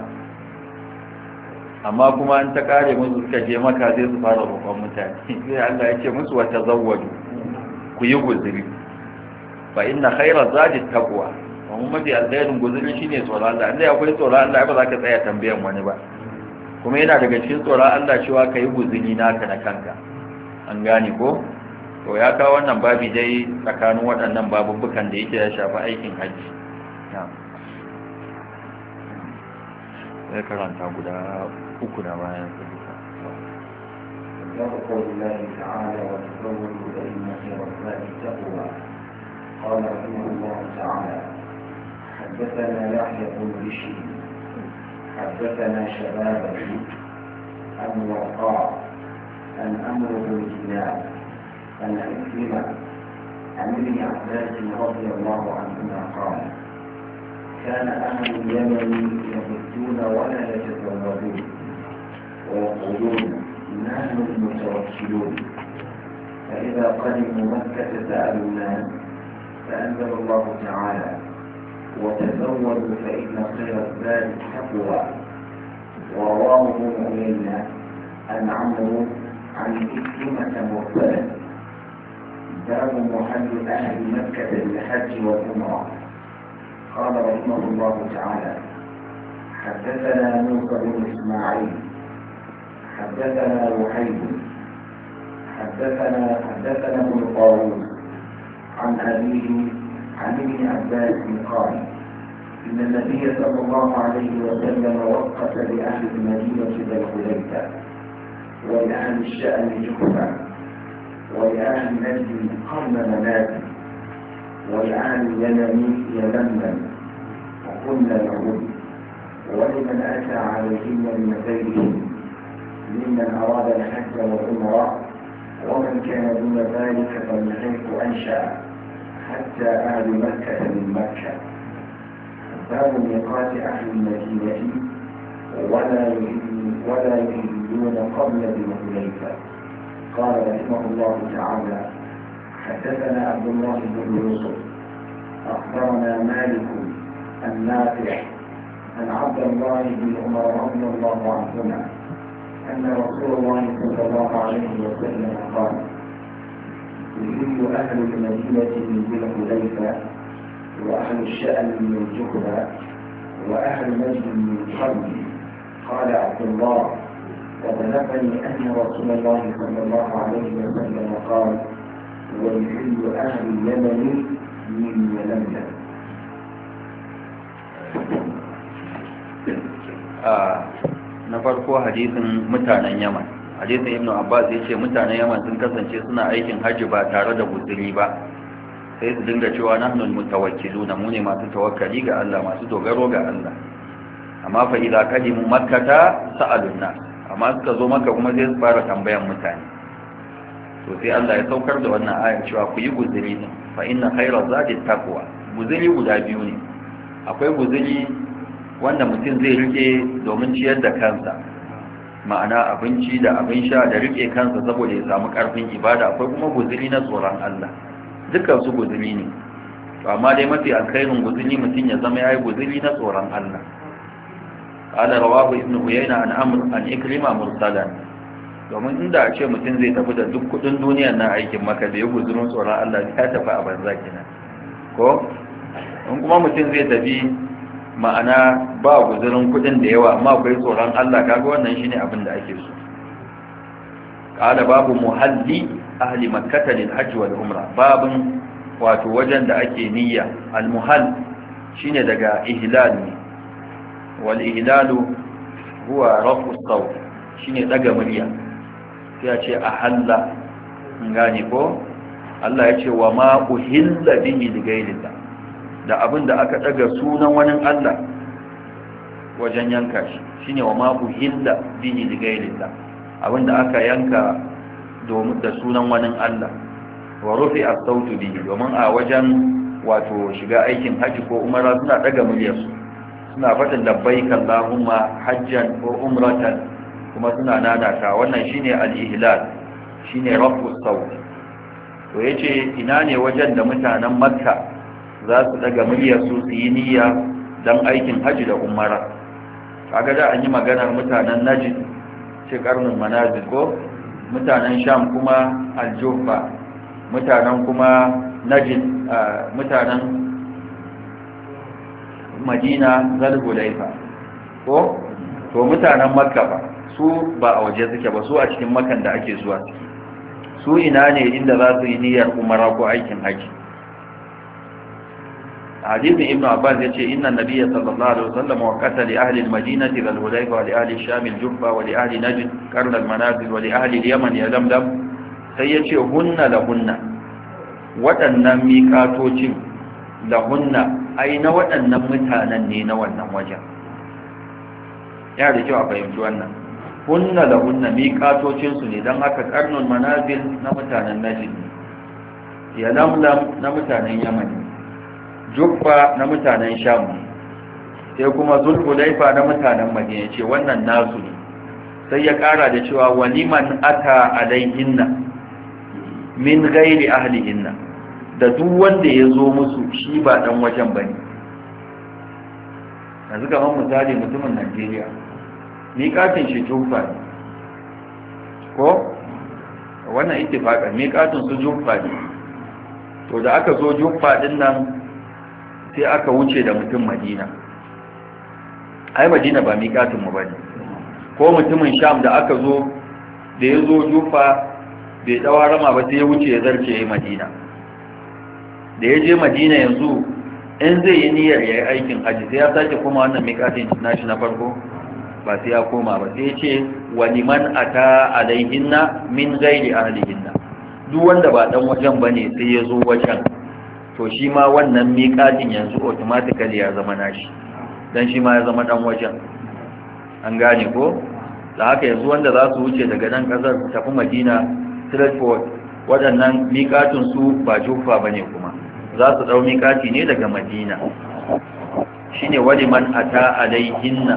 Amma kuma an ta kare musu suka je maka sai su fara roƙon mutane. Sai Allah ya ce musu wa tazawwadu, ku yi guzuri, fa inna khayra zadi taqwa. Kuma mafi alkhairin guzuri shine tsoron Allah. Inda akwai tsoron Allah ba za ka tsaya tambayan wani ba. Kuma yana daga cikin tsoron Allah cewa ka yi guzuri naka na kanka. An gane ko? To ya kawo wannan babi dai tsakanin waɗannan babubbukan da yake ya shafi aikin hajji. Sai karanta guda uku da bayan su duka. باب قول الله تعالى وتزودوا فإن خير الزاد التقوى. قال رحمه الله تعالى حدثنا يحيى بن بشير حدثنا شبابه عن وقاع عن أمر بن دينار عن عكرمة عن ابن عباس رضي الله عنهما قال كان أهل اليمن يبتون ولا يتزودون ويقولون نحن المتوكلون، فإذا قدموا مكة سألوا الناس فأنزل الله تعالى وتزودوا فإن خير الزاد التقوى. ورواه ابن عيينة عن عمرو عن عكرمة مرسلا. باب محل أهل مكة للحج والعمرة. قال رحمه الله تعالى حدثنا موسى بن إسماعيل حدثنا وحيد حدثنا حدثنا ابن طاووس عن أبيه عن ابن عباس قال إن النبي صلى الله عليه وسلم وقف لأهل المدينة بالحليفة ولأهل الشأم جحفة ولأهل نجد قرن منازل ولأهل اليمن يمنا وقلنا لهم ولمن أتى عليهن من غيرهم ممن أراد الحج والعمرة ومن كان دون ذلك فمن حيث أنشأ حتى أهل مكة من مكة. باب ميقات أهل المدينة ولا ولا يحلون قبل ذي الحليفة. قال رحمه الله تعالى: حدثنا عبد الله بن يوسف أخبرنا مالك النافع عن عبد الله بن عمر رضي الله عنهما أن رسول الله صلى الله عليه وسلم قال: يريد أهل المدينة من ذي الحليفة وأهل الشأن من الجهبة وأهل نجد من الحرب. قال عبد الله: وبلغني أن رسول الله صلى الله عليه وسلم قال: ويحل أهل اليمن من يلملم. na farko hadisin mutanen Yaman. Hadisin Ibn Abbas ya ce mutanen Yaman sun kasance suna aikin hajji ba tare da guzuri ba, sai su dinga cewa nahnul mutawakkiluna, mu ne masu tawakkali ga Allah, masu dogaro ga Allah. Amma fa idza qadimu makkata sa'alun nas, amma suka zo maka kuma sai su fara tambayan mutane. To sai Allah ya saukar da wannan ayar cewa ku yi guzuri din, fa inna khayra zadi taqwa. Guzuri guda biyu ne. Akwai guzuri wanda mutum zai rike domin ciyar da kansa, ma'ana abinci da abin sha da rike kansa saboda ya samu karfin ibada. Akwai kuma guzuri na tsoron Allah, dukkan su guzuri ne. To amma dai mafi alkhairin guzuri mutum ya zama yayi guzuri na tsoron Allah. Qala rawahu ibn Uyayna an Amr an Ikrima mursalan. Domin inda a ce mutum zai tafi da duk kudin duniyar nan aikin maka da ya guzurin tsoron Allah ya tafi a banza kenan, ko in kuma mutum zai tafi ma'ana ba guzurin kudin da yawa amma akwai tsoron Allah, kaga wannan shine abin da ake so. Qala babu muhalli ahli makkah lil hajj wal umra. Babun wato wajen da ake niyya. Al muhall shine daga ihlal ne, wal ihlalu huwa rafu as-sawt, shine daga murya. Sai ya ce ahalla, ngani ko Allah ya ce wa ma uhilla bihi li ghayrillah, da abin da aka daga sunan wani Allah wajen yanka shi, shine wa ma uhilla bihi li ghayrillah, abin da aka yanka domin da sunan wani Allah. Wa rufi as-sautu bihi, domin a wajen wato shiga aikin haji ko umara suna daga muryarsu, suna faɗin labbaik Allahumma hajjan ko umratan, kuma suna nanata. Wannan shine al-ihlal, shine rafu as-saut. To yace ina ne wajen da mutanen Makka za su daga muryarsu su yi niyya don aikin hajji da umara. Kaga da an yi maganar mutanen Najd, ce karnin manazil ko mutanen Sham kuma al-Juhfa, mutanen kuma Najd, mutanen Madina Zulhulaifa ko to mutanen Makka ba su ba a waje suke ba, su a cikin Makkan da ake zuwa ciki. Su ina ne inda za su yi niyyar umara ko aikin hajji? حديث ابن عباس يقول إن النبي صلى الله عليه وسلم وقت لأهل المدينة ذا الحليفة ولأهل الشام الجحفة ولأهل نجد قرن المنازل ولأهل اليمن يلملم سيقول هن لهن waɗannan miƙatocin lahunna ai na waɗannan mutanen ne na wannan wajen. Ya da kyau a fahimci wannan. Hunna lahunna miƙatocinsu ne, don haka ƙarnul manazil na mutanen Najd, yalamlam na mutanen Yaman, Juffa na mutanen Sham, sai kuma Zulhulaifa na mutanen Madina. Ce wannan nasu ne. Sai ya ƙara da cewa waliman ata alaihinna min ghairi ahlihinna, da duk wanda ya zo musu shi ba dan wajen bane. Yanzu kamar misali mutumin Najeriya, miƙatin shi Juffa ne, ko wannan ittifaqan miƙatin su Juffa ne. To da aka zo Juffa din nan sai aka wuce da mutum Madina. Ai Madina ba miƙatin mu bane. Ko mutumin Sham da aka zo, da ya zo Juffa bai dawa rama ba sai ya wuce ya zarce ya yi Madina. Da ya je Madina yanzu in zai yi niyyar ya yi aikin hajji sai ya sake koma wannan miƙatin nashi na farko, ba sai ya koma ba. Sai ya ce wa liman ata alaihinna min ghairi ahlihinna, duk wanda ba dan wajen bane sai ya zo wajen, to shi ma wannan miƙatin yanzu automatically ya zama nashi, dan shi ma ya zama dan wajen. An gane ko? Da haka yanzu wanda za su wuce daga nan kasar su tafi Madina straight forward, waɗannan miƙatun su ba Juffa bane, kuma za su ɗau miƙati ne daga Madina. Shine waliman ata alaihinna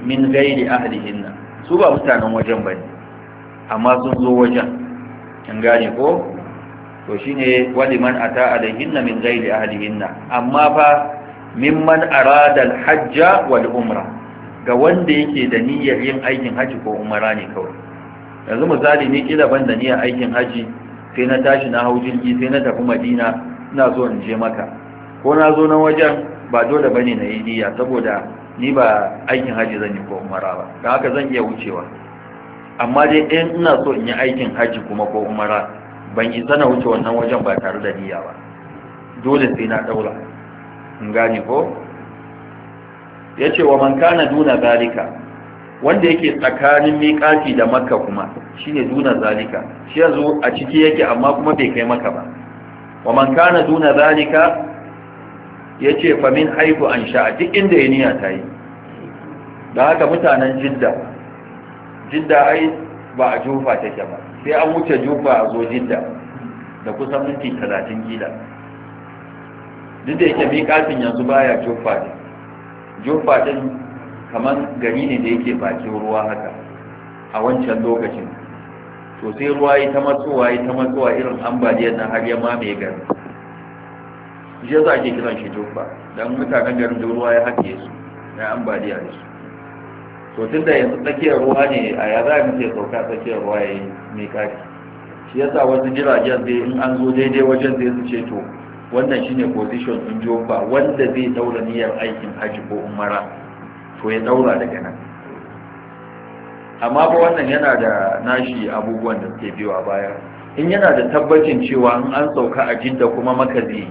min ghairi ahlihinna su ba mutanen wajen bane amma sun zo wajen an gane ko to shine waliman ata alaihinna min ghairi ahlihinna amma fa mimman arada al-hajja wal umra ga wanda yake da niyyar yin aikin haji ko umara ne kawai yanzu misali ni kila ban da niyyar aikin haji sai na tashi na hau jirgi sai na tafi Madina ina so in je Makka ko na zo na wajen ba dole bane na yi niyya saboda ni ba aikin haji zan yi ko umara ba dan haka zan iya wucewa amma dai in ina so in yi aikin haji kuma ko umara ban isa na wuce wannan wajen ba tare da niyya ba dole sai na daura in gane ko yace wa man kana duna zalika wanda yake tsakanin miƙati da makka kuma shine duna zalika shi yazo a ciki yake amma kuma bai kai makka ba wa man kana duna zalika yace fa min haifu an sha duk inda ya niyya ta yi dan haka mutanen jidda jidda ai ba a jufa take ba sai an wuce jufa a zo jidda da kusan minti talatin gida duk da yake miƙatin yanzu baya jufa ne jufa din kamar gari ne da yake bakin ruwa haka a wancan lokacin to sai ruwa yi ta matsowa yi ta matsowa irin ambaliyar nan har ya mamaye gari shi yasa ake kiran shi jufa don mutanen garin da ruwa ya haƙe su na ambaliya da su to tun da yanzu tsakiyar ruwa ne a ya za a mace sauka tsakiyar ruwa ya yi mai kari shi yasa wasu jiragen zai in an zo daidai wajen zai su ce to wannan shine position din jofa wanda zai daura niyyar aikin haji ko umara to ya daura daga nan amma ba wannan yana da nashi abubuwan da suke biyo a baya in yana da tabbacin cewa in an sauka a jidda kuma maka zai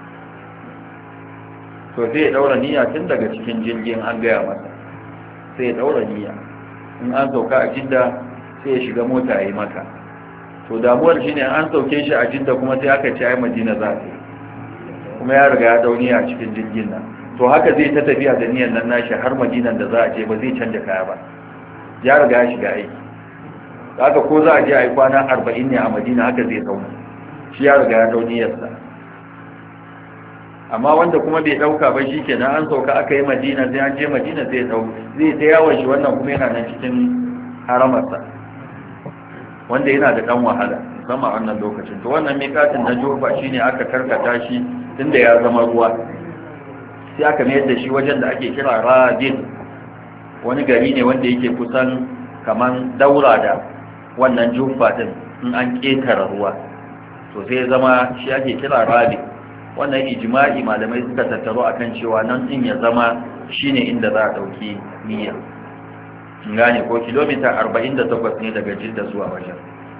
to zai daura niyya tun daga cikin jirgin an gaya masa sai ya daura niyya in an sauka a jidda sai ya shiga mota ya yi maka to damuwar shi ne an sauke shi a jidda kuma sai aka ce ai madina za ta kuma ya riga ya dau niyya a cikin jirgin nan to haka zai ta tafiya da niyyar nan nashi har madinan da za a je ba zai canja kaya ba ya riga ya shiga aiki haka ko za a je a yi kwana arba'in ne a madina haka zai zauna shi ya riga ya dau niyyarsa amma wanda kuma bai dauka ba shi kenan an sauka aka yi madina sai an je madina zai dau zai ta yawon shi wannan kuma yana nan cikin haramarsa wanda yana da dan wahala musamman wannan lokacin to wannan miƙatin na jofa shine aka karkata shi tunda ya zama ruwa sai aka mayar da shi wajen da ake kira Radin wani gari ne wanda yake kusan kaman daura da wannan jofa din in an ketara ruwa to sai zama shi ake kira Radin wannan ijma'i malamai suka tattaro akan cewa nan din ya zama shine inda za a dauki niyya gane ko kilomita arba'in da takwas ne daga Jidda zuwa wajen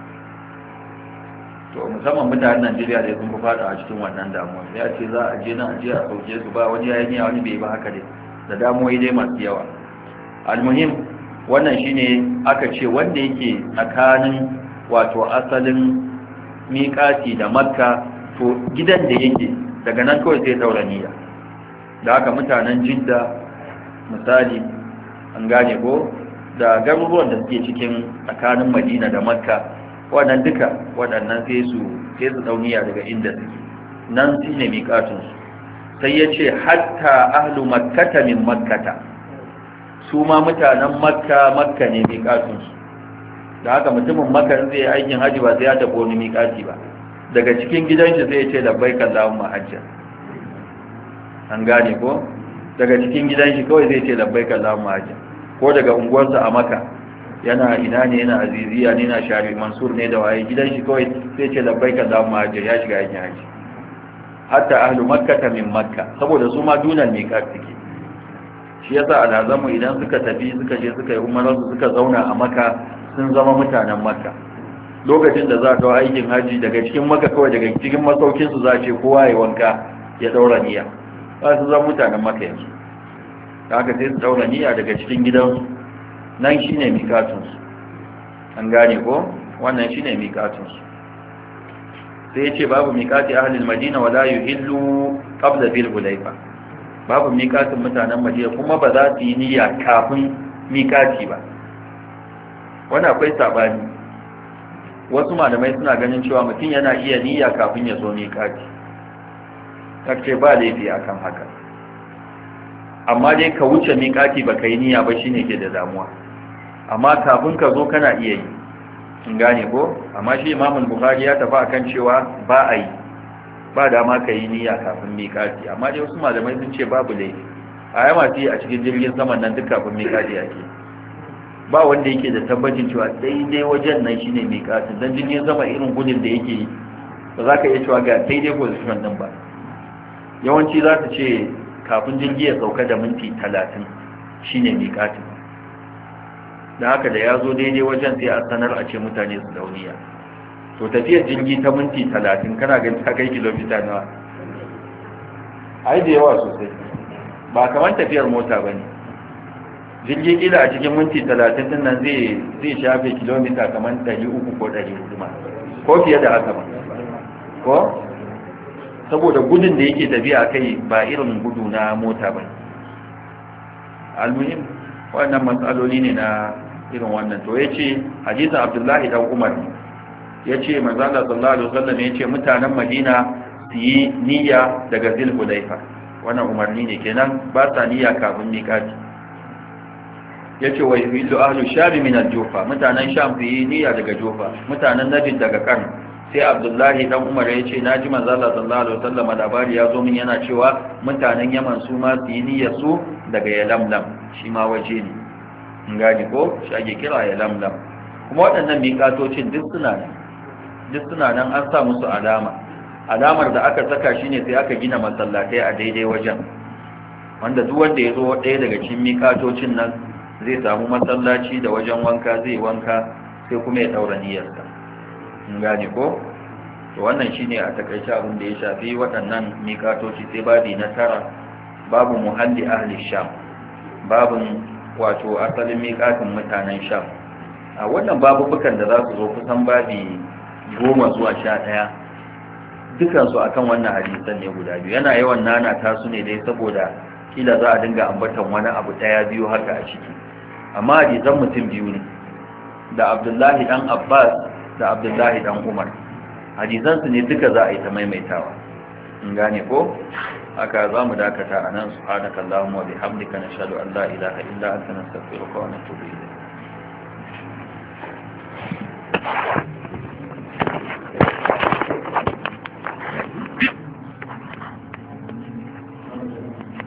to musamman mutanen Najeriya da sun fi fada a cikin wannan damuwa ya ce za a je nan a je a sauke su ba wani yayi niyya wani bai ba haka dai da damuwoyi dai masu yawa almuhim wannan shine aka ce wanda yake tsakanin wato asalin miƙati da Makka to gidan da yake daga nan kawai sai daura niyya da haka mutanen Jidda misali an gane ko da garuruwan da suke cikin tsakanin Madina da Makka wannan duka waɗannan sai su sai su dauniya daga inda suke nan shine miƙatun su sai yace hatta ahlu makkata min makkata su ma mutanen Makka Makka ne miƙatun su da haka mutumin Makka zai aikin haji ba sai ya tafi wani miƙati ba daga cikin gidan shi zai ce labbaika Allahumma hajja an gane ko daga cikin gidan shi kawai zai ce labbaika Allahumma hajja ko daga unguwarsa a Makka yana ina ne yana Aziziya ne yana Shari Mansur ne da waye gidan shi kawai zai ce labbaika Allahumma hajja ya shiga aikin haji hatta ahlu makkah min makkah saboda su ma dunan miqat suke shi yasa alhazamu idan suka tafi suka je suka yi umara suka zauna a Makka sun zama mutanen Makka lokacin da za a dawo aikin haji daga cikin Makka kawai daga cikin masaukin su za a ce kowa ya wanka ya daura niyya ba su zama mutanen Makka yanzu haka sai su daura niyya daga cikin gidansu nan shine miƙatun su an gane ko wannan shine miƙatun su sai ya ce babu miƙati ahlul madina wala yuhillu qabla bil hulayfa babu miƙatin mutanen madina kuma ba za su yi niyya kafin miƙati ba wannan akwai sabani wasu malamai suna ganin cewa mutum yana iya niyya kafin ya zo miƙati kace ba laifi akan haka amma dai ka wuce miƙati ba ka yi niyya ba shine ke da damuwa, amma kafin ka zo kana iya yi, in gane ko? Amma shi Imam Bukhari ya tafi akan cewa ba a yi, ba dama ka yi niyya kafin miƙati, amma dai wasu malamai sun ce babu laifi. A yi masu yi a cikin jirgin saman nan duk kafin miƙati ake, ba wanda yake da tabbacin cewa daidai wajen nan shine miƙatin, dan jirgin sama irin gudun da yake yi ba za ka iya cewa ga daidai position din ba. Yawanci za su ce kafin jirgi ya sauka da minti talatin shine miƙatin, da haka da ya zo daidai wajen sai a sanar a ce mutane su dauniya. To tafiyar jirgi ta minti talatin kana ganin ta kai kilomita nawa? Ai da yawa sosai, ba kamar tafiyar mota ba ne. Jirgi kila a cikin minti talatin din nan zai shafe kilomita kamar ɗari uku ko ɗari hudu ma, ko fiye da haka ba, ko? Saboda gudun da yake tafiya kai ba irin gudu na mota ba. Almuhim wannan matsaloli ne na irin wannan. To ya ce hadisin Abdullahi dan Umar ya ce manzala sallallahu alaihi wasallam ya ce mutanen Madina su yi niyya daga Zulhulaifa. Wannan umarni ne kenan, ba sa niyya kafin miƙati. Ya ce wa yuhillu ahlu sham min al-Jufa, mutanen Sham su yi niyya daga Jufa, mutanen Najd daga Qarn. Sai Abdullahi dan Umar ya ce naji manzala sallallahu alaihi wasallam labari ya zo min yana cewa mutanen Yaman su ma su yi niyya su daga Yalamlam, shi ma waje ne. In gane ko? Shi ake kira Yalamlam. Kuma waɗannan miƙatocin duk suna nan. Duk suna nan an sa musu alama. Alamar da aka saka shine sai aka gina masallatai a daidai wajen, wanda duk wanda ya zo ɗaya daga cikin miƙatocin nan zai samu masallaci da wajen wanka, zai wanka sai kuma ya ɗaura niyyarsa. In gane ko? To wannan shine a takaice abin da ya shafi waɗannan miƙatoci. Sai babi na tara, babu muhalli ahli sham, babin wato asalin miƙatin mutanen sham. A wannan babubukan da za su zo kusan babi goma zuwa sha ɗaya, dukansu akan wannan hadisan ne guda biyu. Yana yawan nana ta su ne dai saboda kila za a dinga ambatan wani abu ɗaya biyu haka a ciki, amma hadisan mutum biyu ne, da Abdullahi dan Abbas da Abdullahi dan Umar. Hadisan su ne duka za a yi ta maimaitawa. In gane ko? Haka za mu dakata a nan. Subhanakallahumma wa bihamdika nashhadu an la ilaha illa anta nastaghfiruka wa natubu ilayk.